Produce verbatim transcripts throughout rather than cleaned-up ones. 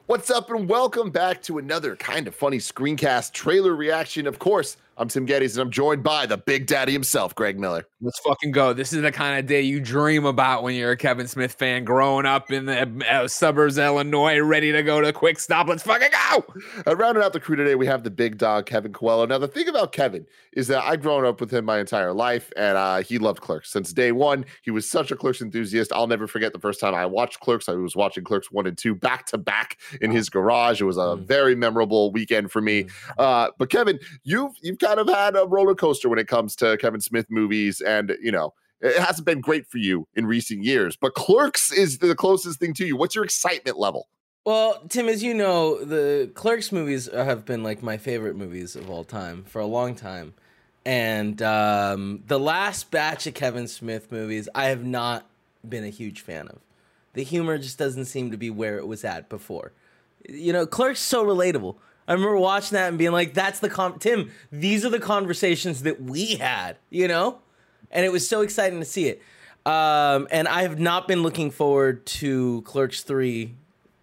What's up, and welcome back to another kind of funny screencast trailer reaction. Of course, I'm Tim Geddes, and I'm joined by the Big Daddy himself, Greg Miller. Let's fucking go. This is the kind of day you dream about when you're a Kevin Smith fan, growing up in the uh, suburbs of Illinois, ready to go to Quick Stop. Let's fucking go. Uh, rounding out the crew today, we have the big dog, Kevin Coelho. Now, the thing about Kevin is that I've grown up with him my entire life, and uh, he loved Clerks. Since day one, he was such a Clerks enthusiast. I'll never forget the first time I watched Clerks. I was watching Clerks one and two back to back in his garage. It was a mm. very memorable weekend for me. Uh, but Kevin, you've you've kind of had a roller coaster when it comes to Kevin Smith movies, and you know it hasn't been great for you in recent years. But Clerks is the closest thing to you. What's your excitement level? Well, Tim, as you know, the Clerks movies have been like my favorite movies of all time for a long time, and um, the last batch of Kevin Smith movies I have not been a huge fan of. The humor just doesn't seem to be where it was at before. You know, Clerks so relatable. I remember watching that and being like, that's the con- Tim, these are the conversations that we had, you know? And it was so exciting to see it. Um, and I have not been looking forward to Clerks three.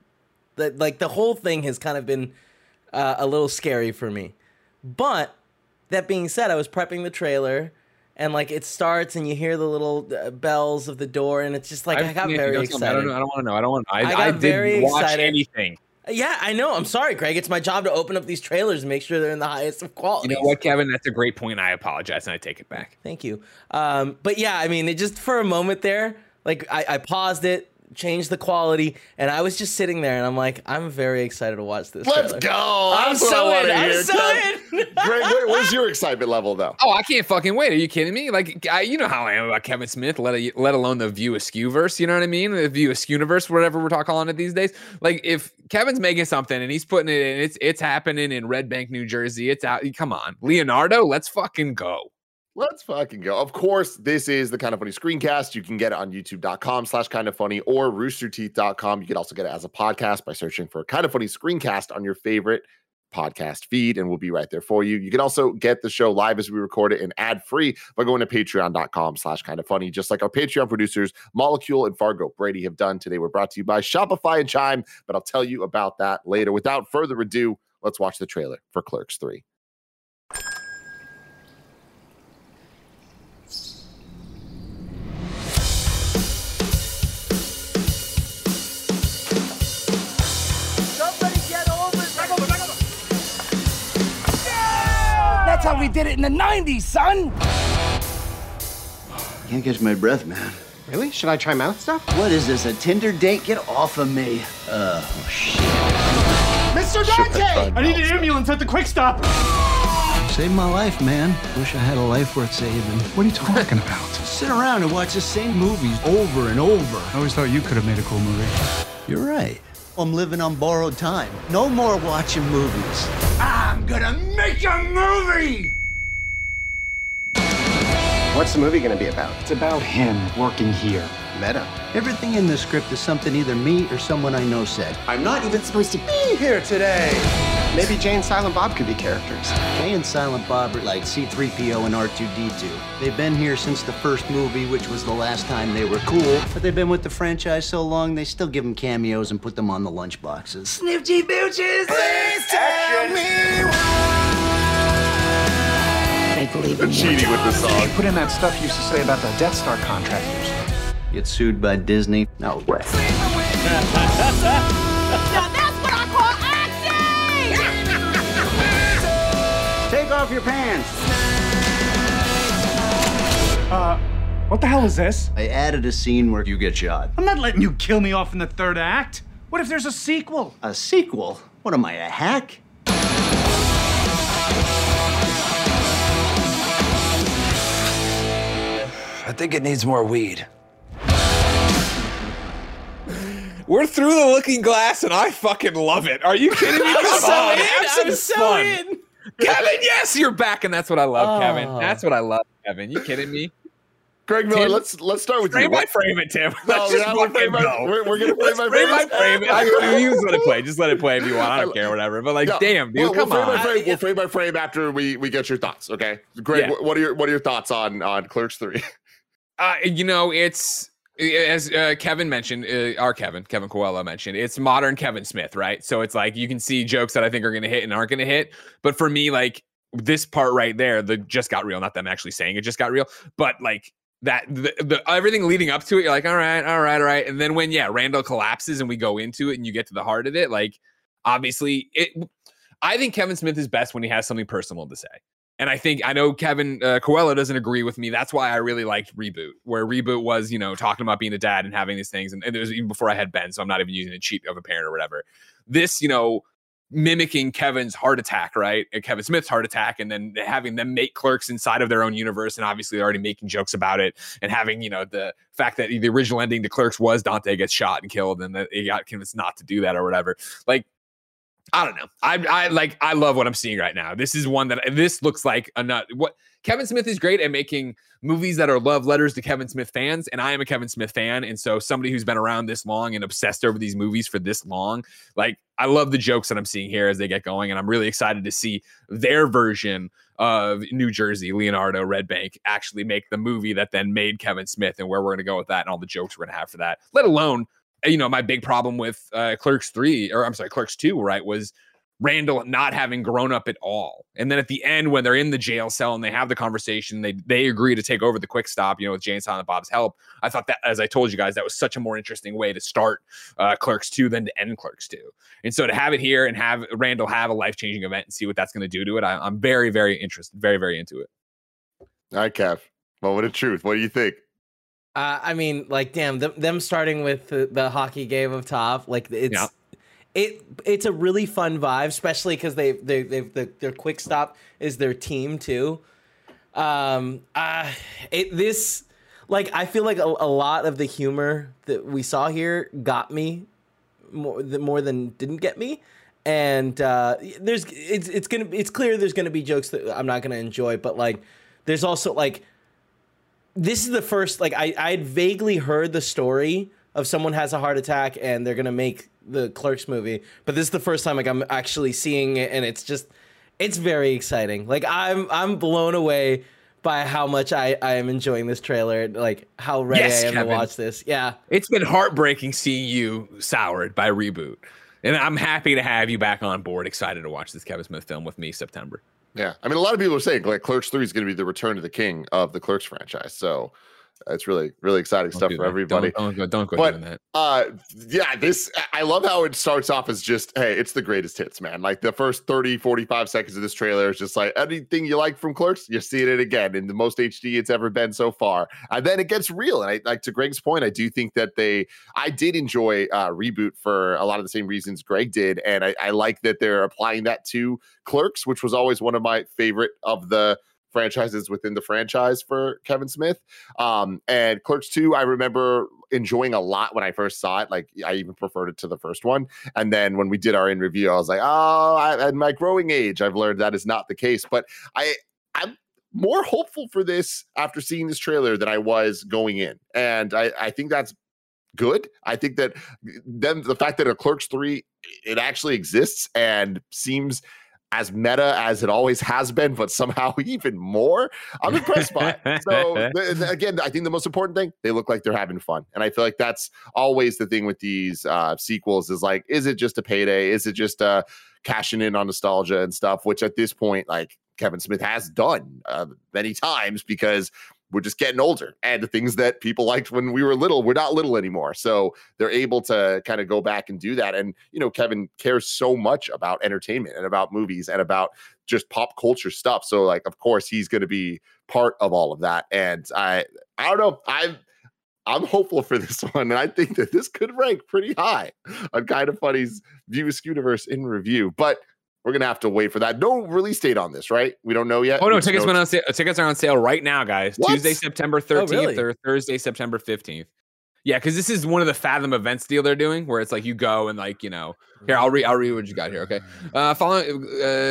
That like the whole thing has kind of been uh, a little scary for me. But that being said, I was prepping the trailer and like it starts and you hear the little uh, bells of the door and it's just like, I, I got yeah, very excited. I don't know. I don't want to know. I don't want I, I, got I very didn't watch excited. anything. Yeah, I know. I'm sorry, Greg. It's my job to open up these trailers and make sure they're in the highest of quality. You know what, Kevin? That's a great point. I apologize, and I take it back. Thank you. Um, but yeah, I mean, it just for a moment there, like I, I paused it, changed the quality, and I was just sitting there, and I'm like, I'm very excited to watch this. Let's trailer. go. I'm That's what so I wanna in. I'm hear. so Kev- in. Greg, where, where's your excitement level, though? Oh, I can't fucking wait. Are you kidding me? Like, I, you know how I am about Kevin Smith, let, a, let alone the View Askewverse, you know what I mean? The View Askewniverse, whatever we're talking calling it these days. Like, if Kevin's making something and he's putting it in, it's it's happening in Red Bank, New Jersey. It's out. Come on. Leonardo, let's fucking go. Let's fucking go. Of course, this is the Kind of Funny screencast. You can get it on youtube.com slash kind of funny or rooster teeth dot com. You can also get it as a podcast by searching for Kind of Funny screencast on your favorite podcast feed, and we'll be right there for you. You can also get the show live as we record it and ad free by going to patreon.com slash kind of funny, just like our Patreon producers, Molecule and Fargo Brady, have done today. We're brought to you by Shopify and Chime, but I'll tell you about that later. Without further ado, let's watch the trailer for Clerks three. That's how we did it in the nineties, son! Can't catch my breath, man. Really? Should I try mouth stuff? What is this, a Tinder date? Get off of me. Uh, oh, shit. Mister Dante! I need an ambulance at the Quick Stop! Saved my life, man. Wish I had a life worth saving. What are you talking about? Sit around and watch the same movies over and over. I always thought you could have made a cool movie. You're right. I'm living on borrowed time. No more watching movies. I'm gonna make a movie! What's the movie gonna be about? It's about him working here. Meta. Everything in the script is something either me or someone I know said. I'm not even supposed to be here today. Maybe Jay and Silent Bob could be characters. Jay and Silent Bob are like C three P O and R two D two. They've been here since the first movie, which was the last time they were cool. But they've been with the franchise so long, they still give them cameos and put them on the lunchboxes. Snifty Booches! Please tell me why! I believe in cheating with the song. Put in that stuff you used to say about the Death Star contractors. Get sued by Disney? No way. Now that's what I call acting! Take off your pants. Uh, what the hell is this? I added a scene where you get shot. I'm not letting you kill me off in the third act. What if there's a sequel? A sequel? What am I, a hack? I think it needs more weed. We're through the looking glass, and I fucking love it. Are you kidding me? I'm Come so on, in. have some I'm so fun. in. Kevin, yes, you're back, and that's what I love, Oh. Kevin. That's what I love, Kevin. You kidding me? Greg Miller, Tim, let's let's start with Frame you. by What- frame it, Tim. No, Let's we're just not gonna fucking frame by- go. we're- we're gonna frame Let's by frame frame. by frame it. I, you just let it play. Just let it play if you want. I don't care, whatever. But like, No, damn, dude, we'll, come we'll frame on. By frame, we'll frame by frame after we, we get your thoughts, okay? Greg, Yeah. what are your what are your thoughts on on Clerks three? Uh, you know, it's as uh, Kevin mentioned, uh, our Kevin, Kevin Coelho mentioned, it's modern Kevin Smith, right? So it's like you can see jokes that I think are going to hit and aren't going to hit. But for me, like this part right there, the just got real. Not that I'm actually saying it just got real, but like that, the, the everything leading up to it, you're like, all right, all right, all right. And then when yeah, Randall collapses and we go into it and you get to the heart of it, like obviously it. I think Kevin Smith is best when he has something personal to say. And I think, I know Kevin uh, Coelho doesn't agree with me. That's why I really liked Reboot, where Reboot was, you know, talking about being a dad and having these things. And, and it was even before I had Ben, so I'm not even using a cheat of a parent or whatever. This, you know, mimicking Kevin's heart attack, right? And Kevin Smith's heart attack, and then having them make Clerks inside of their own universe, and obviously already making jokes about it, and having, you know, the fact that the original ending to Clerks was Dante gets shot and killed, and that he got convinced not to do that or whatever. Like, I don't know. I I like I love what I'm seeing right now. This is one that this looks like a nut. What Kevin Smith is great at making movies that are love letters to Kevin Smith fans, and I am a Kevin Smith fan, and so somebody who's been around this long and obsessed over these movies for this long, like I love the jokes that I'm seeing here as they get going, and I'm really excited to see their version of New Jersey, Leonardo, Red Bank, actually make the movie that then made Kevin Smith, and where we're going to go with that and all the jokes we're going to have for that. Let alone, you know, my big problem with uh, Clerks three, or I'm sorry, Clerks two, right, was Randall not having grown up at all. And then at the end, when they're in the jail cell and they have the conversation, they they agree to take over the Quick Stop, you know, with Jay and Silent Bob's help. I thought that, as I told you guys, that was such a more interesting way to start uh, Clerks two than to end Clerks two. And so to have it here and have Randall have a life-changing event and see what that's going to do to it, I, I'm very, very interested, very, very into it. All right, Kev. Moment of truth. What do you think? Uh, I mean, like, damn, them, them starting with the, the hockey game of top, like, it's yeah. it it's a really fun vibe, especially because they they they've the, their Quick Stop is their team too. Um, uh, it this like I feel like a, a lot of the humor that we saw here got me more more than didn't get me, and uh, there's it's it's gonna it's clear there's gonna be jokes that I'm not gonna enjoy, but like there's also like. This is the first, like, I I had vaguely heard the story of someone has a heart attack and they're going to make the Clerks movie. But this is the first time, like, I'm actually seeing it, and it's just, it's very exciting. Like, I'm I'm blown away by how much I, I am enjoying this trailer, like, how ready yes, I am Kevin. to watch this. Yeah. It's been heartbreaking seeing you soured by Reboot. And I'm happy to have you back on board, excited to watch this Kevin Smith film with me September. Yeah, I mean, a lot of people are saying like Clerks three is going to be the return to the king of the Clerks franchise. So it's really, really exciting don't stuff for everybody. Don't, don't go, don't go but, doing that. Uh, yeah, this, I love how it starts off as just, hey, it's the greatest hits, man. Like the first thirty, forty-five seconds of this trailer is just like anything you like from Clerks, you're seeing it again in the most H D it's ever been so far. And then it gets real. And I, like to Greg's point, I do think that they, I did enjoy uh, Reboot for a lot of the same reasons Greg did. And I, I like that they're applying that to Clerks, which was always one of my favorite of the franchises within the franchise for Kevin Smith. Um, and Clerks two, I remember enjoying a lot when I first saw it. Like, I even preferred it to the first one. And then when we did our in review, I was like, oh, I, at my growing age, I've learned that is not the case. But I, I'm more hopeful for this after seeing this trailer than I was going in. And I, I think that's good. I think that then the fact that a Clerks three, it actually exists and seems as meta as it always has been, but somehow even more, I'm impressed by it. So th- again, I think the most important thing, they look like they're having fun. And I feel like that's always the thing with these uh, sequels is like, is it just a payday? Is it just uh, cashing in on nostalgia and stuff, which at this point, like Kevin Smith has done uh, many times because we're just getting older, and the things that people liked when we were little, we're not little anymore. So they're able to kind of go back and do that. And, you know, Kevin cares so much about entertainment and about movies and about just pop culture stuff. So like, of course he's going to be part of all of that. And I, I don't know. I'm, I'm hopeful for this one. And I think that this could rank pretty high on Kind of Funny's View Askewniverse in review, but we're going to have to wait for that. No release date on this, right? We don't know yet. Oh, no. Tickets, went on sale. Tickets are on sale right now, guys. What? Tuesday, September thirteenth oh, really? or Thursday, September fifteenth. Yeah, because this is one of the Fathom events deal they're doing where it's like you go and like, you know, here, I'll read I'll read what you got here, okay? Uh, following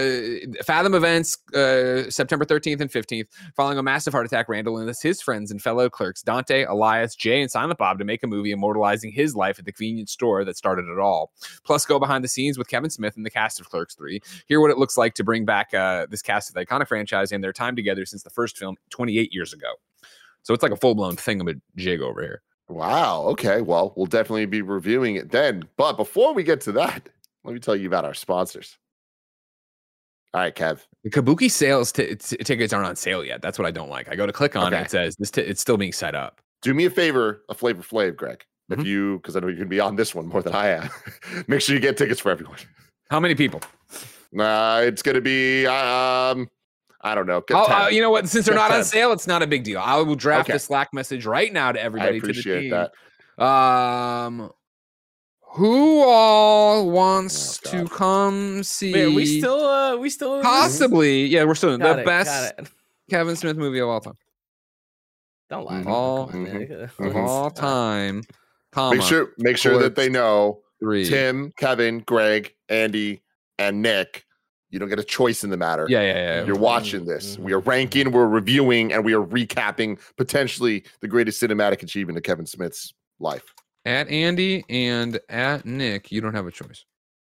uh, Fathom events, uh, September thirteenth and fifteenth, following a massive heart attack, Randall enlists his friends and fellow clerks, Dante, Elias, Jay, and Silent Bob to make a movie immortalizing his life at the convenience store that started it all. Plus, go behind the scenes with Kevin Smith and the cast of Clerks three. Hear what it looks like to bring back uh, this cast of the iconic franchise and their time together since the first film twenty-eight years ago. So it's like a full-blown thingamajig over here. Wow. Okay. Well, we'll definitely be reviewing it then. But before we get to that, let me tell you about our sponsors. All right, Kev. The Kabuki sales t- t- tickets aren't on sale yet. That's what I don't like. I go to click on Okay. it. It says this. T- it's still being set up. Do me a favor, a Flavor Flav, Greg. Mhm. If you, because I know you're going to be on this one more than I am, make sure you get tickets for everyone. How many people? Uh, it's going to be, um, I don't know. Get I'll- ten. uh, you know what? Since they're Get not on ten. sale, it's not a big deal. I will draft Okay. a Slack message right now to I everybody. appreciate to the team. that. Um, who all wants Oh, to God. come see? Wait, are we still, uh, we still possibly? Yeah, we're still in Got the it, best got it. Kevin Smith movie of all time. Don't lie. Mhm. All- Come on, man. Mhm. Of all time. Comma, Make sure, make sure that they know three. Tim, Kevin, Greg, Andy, and Nick. You don't get a choice in the matter. Yeah, yeah, yeah. You're watching this. We are ranking, we're reviewing, and we are recapping potentially the greatest cinematic achievement of Kevin Smith's life. At Andy and at Nick, you don't have a choice.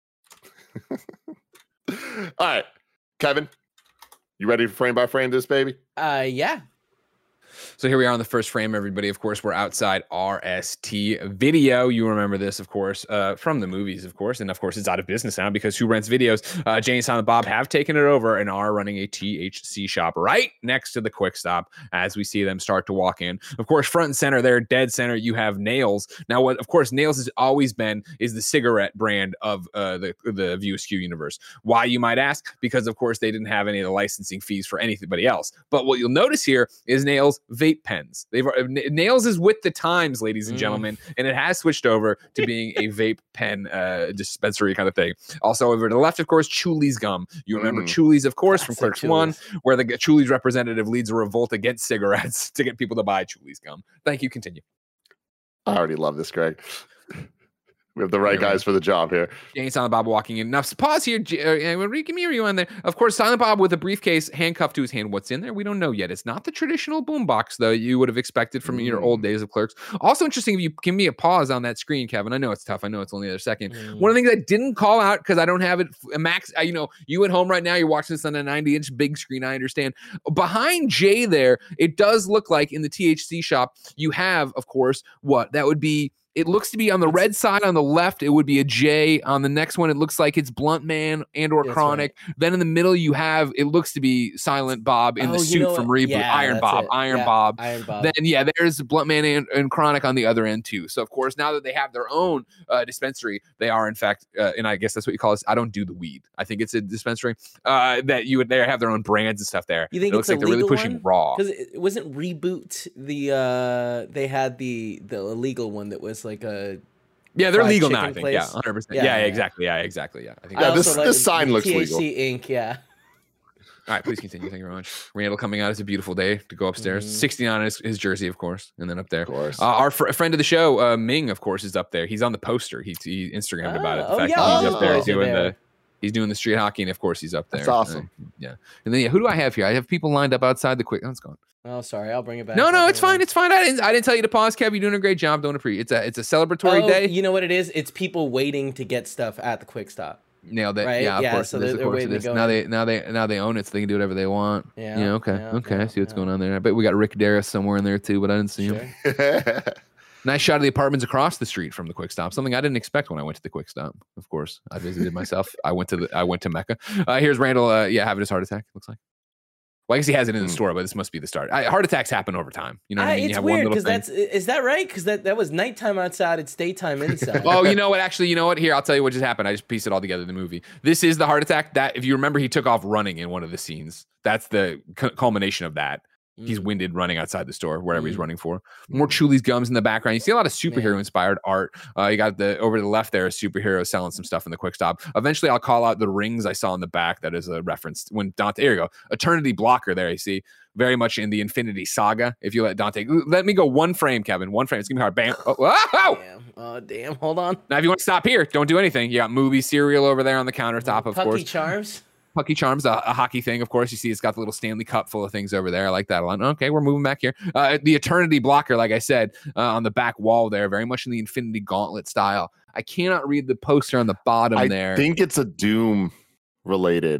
All right, Kevin, you ready to frame by frame this baby? Uh, yeah. So here we are on the first frame, everybody. Of course, we're outside R S T Video. You remember this, of course, uh, from the movies, of course. And of course, it's out of business now because Who Rents Videos? Uh, Jay and Silent Bob have taken it over and are running a T H C shop right next to the Quick Stop as we see them start to walk in. Of course, front and center there, dead center, you have Nails. Now, what, of course, Nails has always been is the cigarette brand of uh, the, the View Askew universe. Why, you might ask? Because, of course, they didn't have any of the licensing fees for anybody else. But what you'll notice here is Nails vape pens. They've Nails is with the times, ladies and Mm. gentlemen, and it has switched over to being a vape pen uh, dispensary kind of thing. Also, over to the left, of course, Chuli's gum. You remember Mm. Chuli's, of course, from Classic Clerks One, Chuli's. where the Chuli's representative leads a revolt against cigarettes to get people to buy Chuli's gum. Thank you. Continue. I already love this, Greg. We have the right Yeah, guys for the job here. Jay and Silent Bob walking in. Now, pause here. J- uh, give me a rewind there. Of course, Silent Bob with a briefcase handcuffed to his hand. What's in there? We don't know yet. It's not the traditional boombox, though, you would have expected from your old days of Clerks. Also interesting, if you give me a pause on that screen, Kevin. I know it's tough. I know it's only a second. Mm. One of the things I didn't call out because I don't have it, f- Max, uh, you know, you at home right now, you're watching this on a ninety inch big screen. I understand. Behind Jay there, it does look like in the T H C shop, you have, of course, what? That would be. It looks to be on the red side on the left. It would be a J. On the next one, it looks like it's Blunt Man and or That's Chronic. Then in the middle, you have it looks to be Silent Bob in Oh, the you suit know from what? Reboot. Yeah, Iron that's Bob, it. Iron Yeah, Bob. Iron Bob. Then yeah, there's Blunt Man and, and Chronic on the other end too. So of course, now that they have their own uh, dispensary, they are in fact, uh, and I guess that's what you call it. I don't do the weed. I think it's a dispensary uh, that you would. They have their own brands and stuff there. You think it it's looks like a they're really legal pushing one? raw. Because it, it wasn't Reboot the uh they had the the illegal one that was like a Yeah, they're fried legal now. I chicken think. Yeah, place. one hundred percent. Yeah, Yeah, yeah. exactly. Yeah, exactly. Yeah, I think. I Yeah, also this- like this sign the looks T H C legal. Inc. Yeah. All right, please continue. Thank you very much. Randall coming out. It's a beautiful day to go upstairs. Mhm. sixty-nine is his jersey, of course, and then up there. Of course. Uh, our fr- friend of the show, uh, Ming, of course, is up there. He's on the poster. He, he Instagrammed about it. The Oh, fact yeah, that all he's those up there boys are doing there. the he's doing the street hockey, and of course he's up there. That's awesome. Uh, yeah, and then yeah, who do I have here? I have people lined up outside the quick. Oh, it's gone. Oh, sorry. I'll bring it back. No, I'll no, bring it's it back. fine. It's fine. I didn't. I didn't tell you to pause, Kev. You're doing a great job. Don't appreciate. It's a it's a celebratory Oh, day. you know what it is? It's people waiting to get stuff at the Quick Stop. Nailed it. Right? Yeah, of Yeah, course. so it is, they're- of they're course waiting it to is. go Now in. they now they now they own it, so they can do whatever they want. Yeah, okay. yeah, okay. I yeah, see what's yeah. going on there. I bet we got Rick Darris somewhere in there too, but I didn't see him. Sure. Nice shot of the apartments across the street from the Quick Stop. Something I didn't expect when I went to the Quick Stop. Of course, I visited myself. I went to the I went to Mecca. Uh, here's Randall. Uh, yeah, having his heart attack. Looks like. Well, I guess he has it in the Hmm. store, but this must be the start. I, heart attacks happen over time. You know what I, I- mean? You it's have one weird little because thing. that's is that right? Because that, that was nighttime outside. It's daytime inside. Oh, you know what? Actually, you know what? Here, I'll tell you what just happened. I just pieced it all together in the movie. This is the heart attack. That, if you remember, he took off running in one of the scenes. That's the cu- culmination of that. He's Mm. winded running outside the store, wherever he's Mm. running for. More Chuli's gums in the background. You see a lot of superhero inspired art. Uh, you got the over to the left there, a superhero selling some stuff in the Quick Stop. Eventually, I'll call out the rings I saw in the back. That is a reference when Dante. There you go, Eternity Blocker. There you see, very much in the Infinity Saga. If you let Dante, let me go one frame, Kevin. One frame. It's gonna be hard. Bam. Oh, whoa! Damn. Oh, damn. Hold on. Now, if you want to stop here, don't do anything. You got movie cereal over there on the countertop, of Pucky course. Charms. Pucky Charms, a, a hockey thing, of course. You see, it's got the little Stanley Cup full of things over there. I like that a lot. Okay, we're moving back here. Uh, the Eternity Blocker, like I said, uh, on the back wall there, very much in the Infinity Gauntlet style. I cannot read the poster on the bottom I there. think it's a Doom related.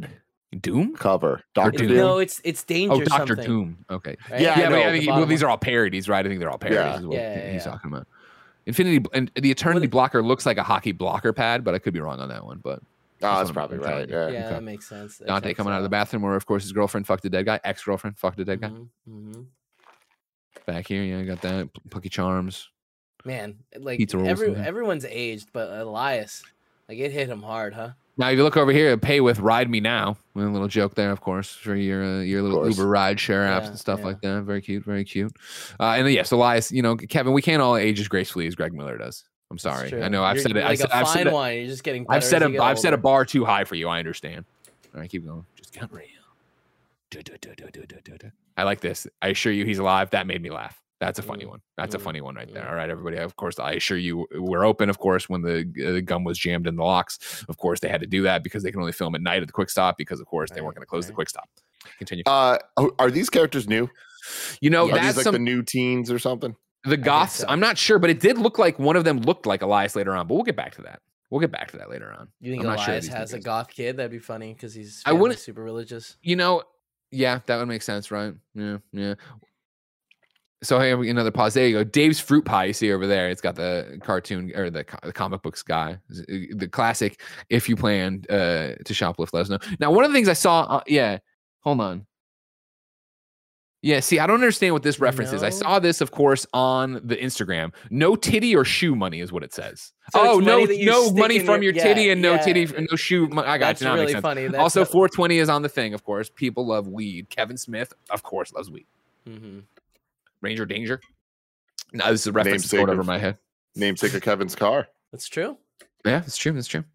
Doom cover. Doctor Doom. Doom. No, it's it's Danger Oh, Doctor something. Doom. Okay. Right? Yeah, Yeah, I but know. I think, The well, bottom these one. are all parodies, right? I think they're all parodies. Yeah. Is what Yeah, yeah, he's yeah. talking about. Infinity and the Eternity What- blocker looks like a hockey blocker pad, but I could be wrong on that one. But Oh, that's what probably I'm telling right. you. Yeah. Yeah, Okay. that makes sense. That Dante checks coming out of the out. bathroom, where of course his girlfriend fucked a dead guy. Ex-girlfriend fucked a dead guy. Mhm, mhm. Back here, yeah, I got that. P- Lucky Charms. Man, like Pizza rolls every in there. everyone's aged, but Elias, like it hit him hard, huh? Now, if you look over here, pay with Ride Me Now. A little joke there, of course, for your uh, your little course. Uber ride share apps Yeah, and stuff yeah. like that. Very cute, very cute. Uh, and then, yes, Elias, you know, Kevin, we can't all age as gracefully as Greg Miller does. I'm It's sorry. true. I know I've You're- said it. you're I've like said, a I've fine said it. wine. You're just getting. Better I've set as a you get I've set a older. bar too high for you. I understand. All right, keep going. Just get real. Du- du- du- du- du- du- du- du. I like this. I assure you, he's alive. That made me laugh. That's a funny Mm, one. That's a mm, funny one right there. mm. All right, everybody. Of course, I assure you, we're open. Of course, when the, uh, the gum was jammed in the locks, of course they had to do that because they can only film at night at the quick stop because, of course, they weren't going to close the Right, quick stop. Continue. Uh, are- are these characters new? You know, Are that's these like some the new teens or something? the goths. so. I'm not sure, but it did look like one of them looked like Elias later on. But we'll get back to that. We'll get back to that later on. You think I'm not sure Elias these has a guys- goth kid? That'd be funny because he's I wouldn't- super religious. You know, yeah, that would make sense, right? Yeah, yeah. So here we another pause. There you go. Dave's fruit pie. You see over there. It's got the cartoon or the, co- the comic books guy. The classic. If you plan uh, to shoplift, let us know. Now, one of the things I saw. Uh, yeah, hold on. Yeah, see, I don't understand what this reference is. I No. saw this, of course, on the Instagram. No titty or shoe money is what it says. So oh it's no, money that you no stick money in from your- your titty yeah, and no yeah. titty, no shoe. Money. I got That's you. Now it really makes sense. funny. That's Also, what- four twenty is on the thing, of course. People love weed. Kevin Smith, of course, loves weed. Mhm. Ranger Danger. No, this is a reference that's Namesake going over of- my head. Namesake of Kevin's car. That's true. Yeah, that's true. That's true.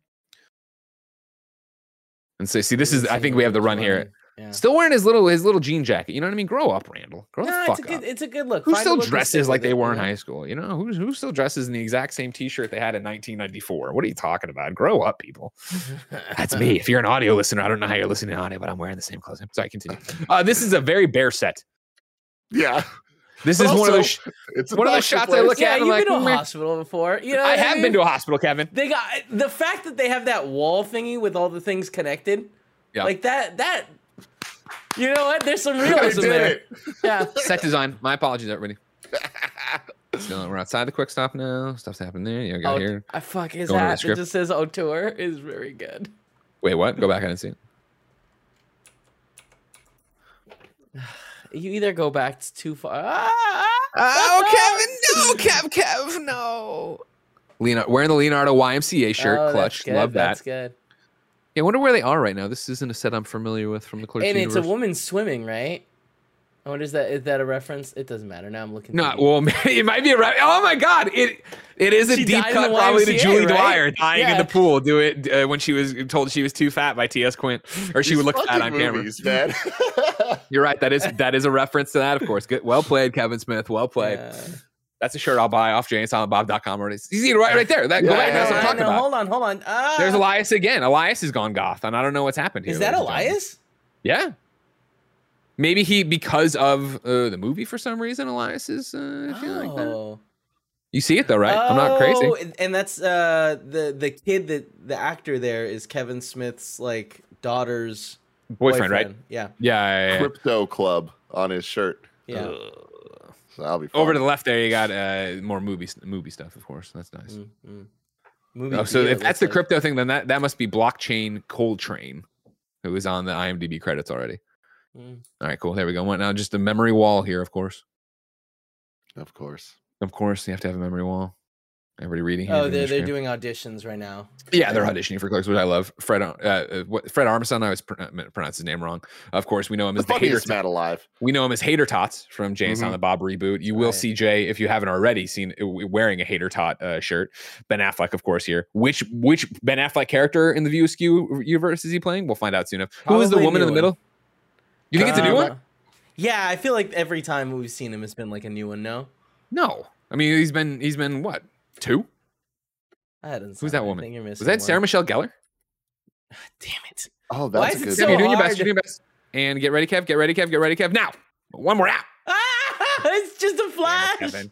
And so, see, this is. I think we have the run here. Yeah. Still wearing his little his little jean jacket. You know what I mean? Grow up, Randall. Grow No, the it's fuck a good. up. It's a good look. Who Find a still look and dresses stick like with they it, were you in know? high school? You know, who who still dresses in the exact same T-shirt they had in nineteen ninety-four? What are you talking about? Grow up, people. That's me. If you're an audio listener, I don't know how you're listening to audio, but I'm wearing the same clothes. Sorry, continue. Uh, this is a very bare set. Yeah. This But is one of also, those. sh- It's a one of those doctor shots I place. look Yeah, at. I'm you've like, been to a "Meh." hospital before. You know, I what have mean? been to a hospital, Kevin. They got the fact that they have that wall thingy with all the things connected. Yeah. Like that. That. You know what? There's some I realism did there. it. Yeah. Set design. My apologies, everybody. So we're outside the quick stop now. Stuff's happening there. You got Oh, here. I fuck his Going over the hat that script. just says Auteur is very good. Wait, what? Go back. I didn't see it. You either go back it's too far. Ah, Oh, Kevin, no, Kev, Kev, no. Leonardo, wearing the Leonardo Y M C A shirt, Oh, that's clutch, good, love that. That's good. Yeah, I wonder where they are right now. This isn't a set I'm familiar with from the Clerks And it's a universe. woman swimming, right? I wonder is that is that a reference? It doesn't matter. Now I'm looking. No, too deep. well, it might be a. Re- oh my God! It it is a She deep died in cut, the probably to Y M C A, Julie right? Dwyer dying in Yeah. the pool. Do it uh, when she was told she was too fat by T S Quint, or she These would look fat fucking on camera. movies, man. You're right. That is that is a reference to that, of course. Good, well played, Kevin Smith. Well played. Yeah. That's a shirt I'll buy off jay and silent bob dot com already. You see it right, right there. That, go Yeah, back. That's what I'm yeah, talking no, about. hold on, hold on. Ah, There's Elias again. Elias has gone goth, and I don't know what's happened here. Is that ladies and gentlemen. Elias? Yeah. Maybe he, because of uh, the movie for some reason, Elias is uh, feeling like that. Oh. You see it though, right? I'm not crazy. Oh, and- and that's uh the the kid that the actor there is Kevin Smith's like daughter's Boyfriend, right? Yeah, Yeah, yeah, yeah. Crypto Club on his shirt. yeah. So that'll be fun. Over to the left there, you got uh, more movie movie stuff, of course. That's nice. Mm, mm. Movie Oh, so theater if that's looks the like- crypto thing, then that, that must be Blockchain Coltrane, who is on the I M D B credits already. Mm. All right, cool. There we go. What now? Just a memory wall here, of course. Of course. Of course, you have to have a memory wall. Everybody reading here. Oh, reading they're the they're script. doing auditions right now. Yeah, they're auditioning for Clerks, which I love. Fred, uh, uh, what, Fred Armisen. I always pr- uh, pronounce his name wrong. Of course, we know him The as the hater. funniest man alive. We know him as Hater Tots from Jay and Mhm. Silent Bob reboot. You will Right. see Jay if you haven't already seen uh, wearing a Hater Tot uh, shirt. Ben Affleck, of course, here. Which which Ben Affleck character in the View Askew universe is he playing? We'll find out soon enough. Who is the Probably woman in the new middle? You think it's a new Um, one? Yeah, I feel like every time we've seen him, it's been like a new one. No, No. I mean, he's been he's been what two? I hadn't. Who's saw that it. I woman? think you're Was missing that Sarah one. Michelle Gellar? Damn it! Oh, Why that's is a it good so Kev, you're doing your hard? best. You're doing your best. And get ready, Kev. Get ready, Kev. Get ready, Kev. Now. One more out. Ah, it's just a flash. Kevin.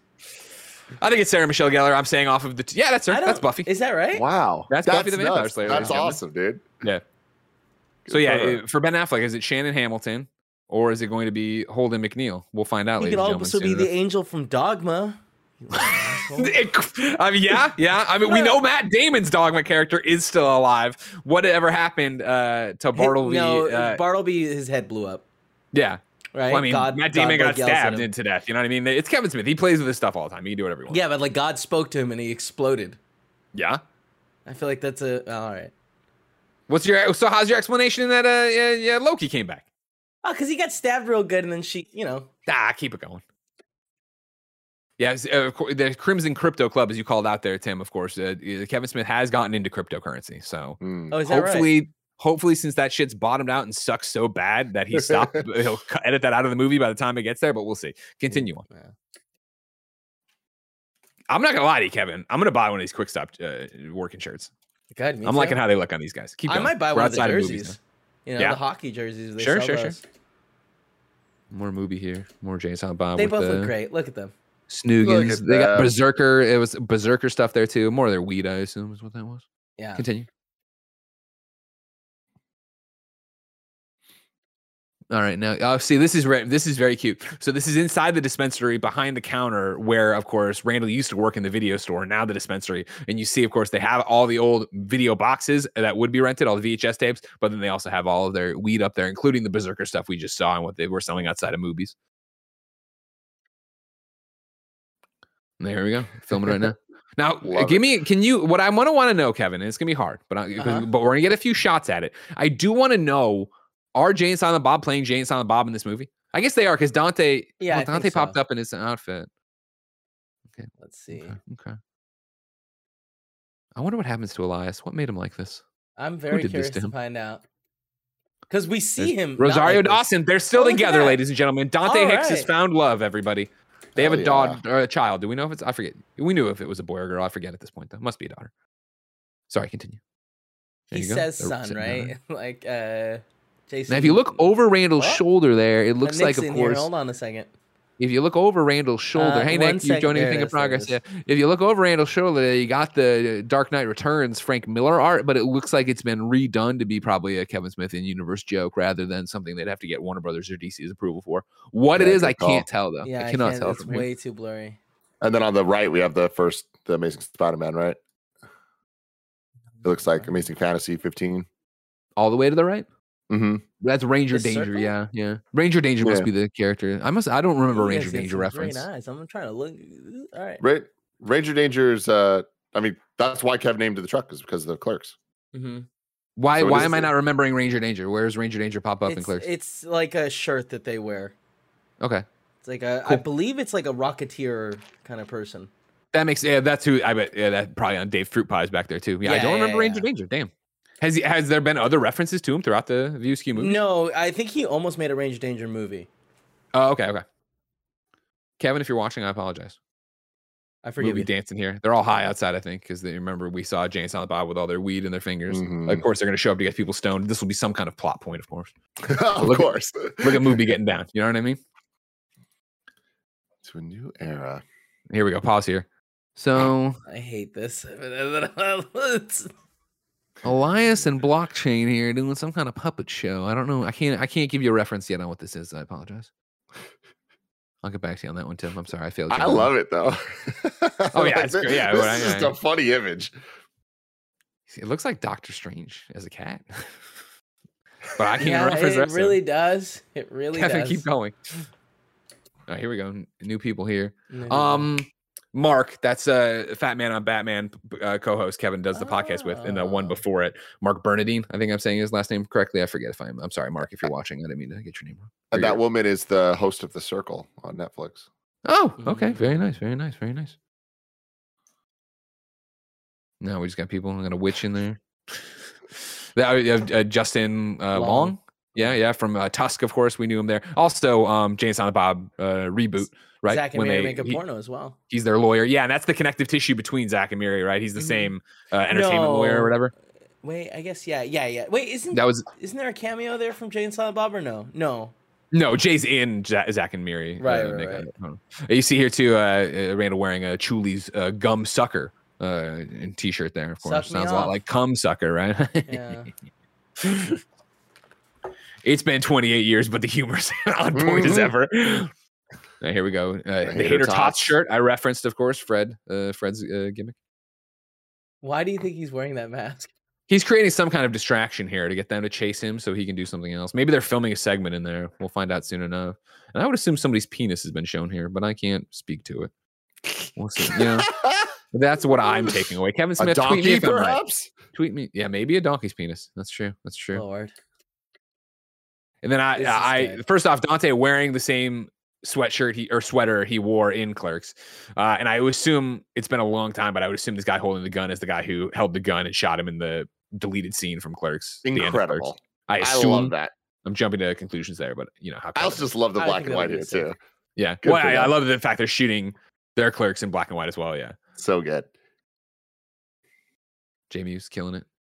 I think it's Sarah Michelle Gellar. I'm saying off of the. T- yeah, that's her. I don't- That's Buffy. Is that right? Wow. That's Buffy the Vampire nuts. Slayer, That's ladies and awesome, dude. Yeah. So yeah, it, for Ben Affleck, is it Shannon Hamilton or is it going to be Holden McNeil? We'll find out. He Ladies could and also be gentlemen, the angel from Dogma. It, I mean, yeah, yeah. I mean, we know Matt Damon's Dogma character is still alive. Whatever happened uh, to Bartleby? No, uh, Bartleby, his head blew up. Yeah. Right. Well, I mean, God, Matt Damon God, got like, yells at stabbed him. into death. You know what I mean? It's Kevin Smith. He plays with this stuff all the time. He can do whatever he wants. Yeah, but like God spoke to him and he exploded. Yeah. I feel like that's a all right. What's your so? How's your explanation that uh yeah, yeah Loki came back? Oh, because he got stabbed real good and then she, you know. Ah, keep it going. Yeah, uh, of course, the Crimson Crypto Club, as you called out there, Tim. Of course, uh, Kevin Smith has gotten into cryptocurrency. So Mm. Oh, is that hopefully, right? hopefully, since that shit's bottomed out and sucks so bad that he stopped, he'll cu- edit that out of the movie by the time it gets there. But we'll see. Continue on. Yeah. I'm not gonna lie to you, Kevin. I'm gonna buy one of these Quick Stop uh, working shirts. Good. Me I'm too. liking how they look on these guys. Keep I going. might buy We're one of the outside movies jerseys. now. You know, Yeah. the hockey jerseys. They Sure, sell sure, sure. those. More movie here. More Jason Bob. They with both the look great. Look at them. Snoogans. Look at They got them. Berserker. It was Berserker stuff there too. More of their weed, I assume, is what that was. Yeah. Continue. All right, now, oh, see, this is re- this is very cute. So this is inside the dispensary, behind the counter, where, of course, Randall used to work in the video store. Now the dispensary, and you see, of course, they have all the old video boxes that would be rented, all the V H S tapes, but then they also have all of their weed up there, including the Berserker stuff we just saw and what they were selling outside of movies. And there we go, filming right now. Now, Love give me, can you, what I want to want to know, Kevin, and it's going to be hard, but I, Uh-huh. but we're going to get a few shots at it. I do want to know, are Jay and Silent Bob playing Jay and Silent Bob in this movie? I guess they are, because Dante, Yeah, well, I think Dante popped so. up in his outfit. Okay, Let's see. okay, okay. I wonder what happens to Elias. What made him like this? I'm very did this curious to to him? find out. Because we see There's him. not Rosario like this. Dawson. They're still Oh, look at together, that. ladies and gentlemen. Dante All Hicks has right. found love, everybody. They have Hell a daughter or a child. Do we know if it's, I forget. We knew if it was a boy or girl. I forget at this point, though. Must be a daughter. Sorry, continue. There He you go. says They're son, sitting down right? like, uh, Jason. Now, if you look over Randall's What? shoulder there, it Uh, looks Nick's like, of in here. course, Hold on a second. if you look over Randall's shoulder, Uh, hey, one Nick, you've second. joined There anything it in is, there it progress. is. Yeah. If you look over Randall's shoulder, there, you got the Dark Knight Returns Frank Miller art, but it looks like it's been redone to be probably a Kevin Smith in universe joke rather than something they'd have to get Warner Brothers or D C's approval for. What it Yeah, is, good I call. can't tell, though. Yeah, I I cannot can't, tell. it's from here. way too blurry. And then on the right, we have the first, the Amazing Spider-Man, right? It looks like Amazing Fantasy fifteen. All the way to the right? Mm-hmm. That's Ranger The Danger. circle? Yeah, yeah. Ranger Danger must Yeah. be the character. I must. I don't remember You Ranger guys get Danger some reference. Great eyes. I'm trying to look. All right. Ra- Ranger Danger's, uh, I mean, that's why Kev named it the truck, is because of the Clerks. Mm-hmm. Why? So it why is am I the- not remembering Ranger Danger? Where's Ranger Danger pop up in It's, Clerks? it's like a shirt that they wear. Okay, It's like a. I Cool. believe it's like a Rocketeer kind of person. that makes. Yeah, that's who. I bet. Yeah, that probably on Dave Fruit Pies back there too. Yeah, I Yeah, don't yeah, remember Ranger yeah. Danger. Damn. Has he, has there been other references to him throughout the View Askew movie? No, I think he almost made a Ranger Danger movie. Oh, okay, okay. Kevin, if you're watching, I apologize. I forgive Movie you. dancing here. They're all high outside, I think, because they remember we saw Jay and Silent Bob with all their weed in their fingers. Mhm. Of course, they're going to show up to get people stoned. This will be some kind of plot point, of course. of Look at- course. Look at Movie getting down. You know what I mean? To a new era. Here we go. Pause here. So I hate this. It's- Elias and Blockchain here doing some kind of puppet show. I don't know. I can't. I can't give you a reference yet on what this is. I apologize. I'll get back to you on that one, Tim. I'm sorry. I failed. you. I love it, though. Oh, yeah, Like, it's great. Yeah, this well, I- is just I- a funny image. It looks like Doctor Strange as a cat, but I can't yeah, reference the it rest of really it. does. It really Kevin, does. keep going. All right, here we go. N- New people here. No, no, Um, Mark, that's uh, Fat Man on Batman uh, co-host Kevin does the podcast with, and the one Oh. before it, Mark Bernadine. I think I'm saying his last name correctly. I forget if I'm. I'm sorry, Mark, if you're watching. I didn't mean to get your name wrong. And Very that good. woman is the host of The Circle on Netflix. Oh, okay. Mhm. Very nice. Very nice. Very nice. Now we just got people. I got a witch in there. That, uh, uh, Justin uh, Long. Long. Yeah, yeah. From uh, Tusk, of course, we knew him there. Also, um, Jay and Silent Bob uh, reboot, right? Zach and Mary they- make a he- porno as well. he's their lawyer. Yeah, and that's the connective tissue between Zach and Mary, right? He's the Mhm. same uh, entertainment lawyer or No. whatever. Wait, I guess yeah, yeah, yeah. Wait, isn't That was isn't there a cameo there from Jay and Silent Bob or no? No. no Jay's in Ja- Zach and Mary. Right, uh, right, make right. a- uh, you see here too, uh, uh, Randall wearing a Chuli's uh, gum sucker uh, in t-shirt there. Of course, Suck me sounds a lot off. like cum sucker, right? Yeah. It's been twenty-eight years, but the humor's on point as ever. Now, here we go. Uh, the Hater Hater Tots Tots. shirt I referenced, of course, Fred. Uh, Fred's uh, gimmick. Why do you think he's wearing that mask? He's creating some kind of distraction here to get them to chase him so he can do something else. Maybe they're filming a segment in there. We'll find out soon enough. And I would assume somebody's penis has been shown here, but I can't speak to it. We'll see. You know, that's what I'm taking away. Kevin A Smith, tweet me donkey, if I'm right. perhaps? Tweet me. Yeah, maybe a donkey's penis. That's true. That's true. Lord. And then I, This is I dead. first off, Dante wearing the same sweatshirt he or sweater he wore in Clerks, uh, and I would assume it's been a long time, but I would assume this guy holding the gun is the guy who held the gun and shot him in the deleted scene from Clerks. the end of Clerks. Incredible. I I assume. love that. I'm jumping to conclusions there, but you know how. I also just love the I black think and that white would here be sick. too. Yeah, Good well, for I, I them. love the fact they're shooting their Clerks in black and white as well. Yeah, So good. Jamie's killing it.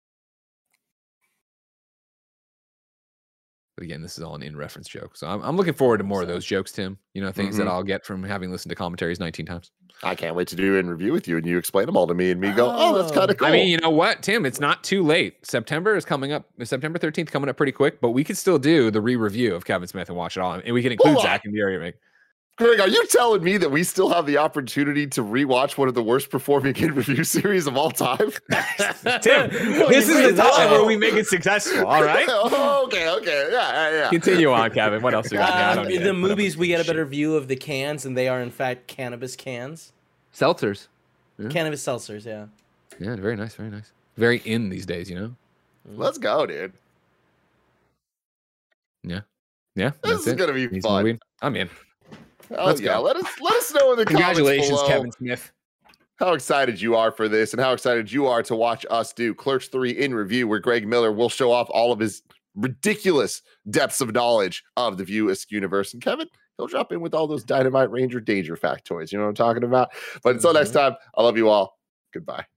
But again, this is all an in-reference joke, so I'm, I'm looking forward to more of those jokes, Tim. You know, things Mhm. that I'll get from having listened to commentaries nineteen times. I can't wait to do an review with you and you explain them all to me and me go, oh, that's Oh. kind of cool. I mean, you know what, Tim? It's not too late. September is coming up. September thirteenth coming up pretty quick, but we could still do the re-review of Kevin Smith and watch it all, and we can include Hold on. Zach in the area. Make Greg, are you telling me that we still have the opportunity to rewatch one of the worst performing in review series of all time? Tim, this is the time where we make it successful. All right, Oh, okay, okay. Yeah, yeah, yeah. continue on, Kevin. What else we got? Yeah, I Um, don't in get the it. Whatever. movies, we get a Shit. better view of the cans, and they are in fact cannabis cans, Seltzers. Yeah. cannabis seltzers. Yeah. Yeah, very nice, very nice. Very in these days, you know. Let's go, dude. Yeah, yeah. This that's is it. gonna be Need some more fun. weed? I'm in. Oh, Let's yeah. go. Let us let us know in the Congratulations, comments below Kevin Smith. how excited you are for this and how excited you are to watch us do Clerks three in review, where Greg Miller will show off all of his ridiculous depths of knowledge of the View Askew universe. And Kevin, he'll drop in with all those Dynamite Ranger Danger factoids. You know what I'm talking about? But until next time, I love you all. Goodbye.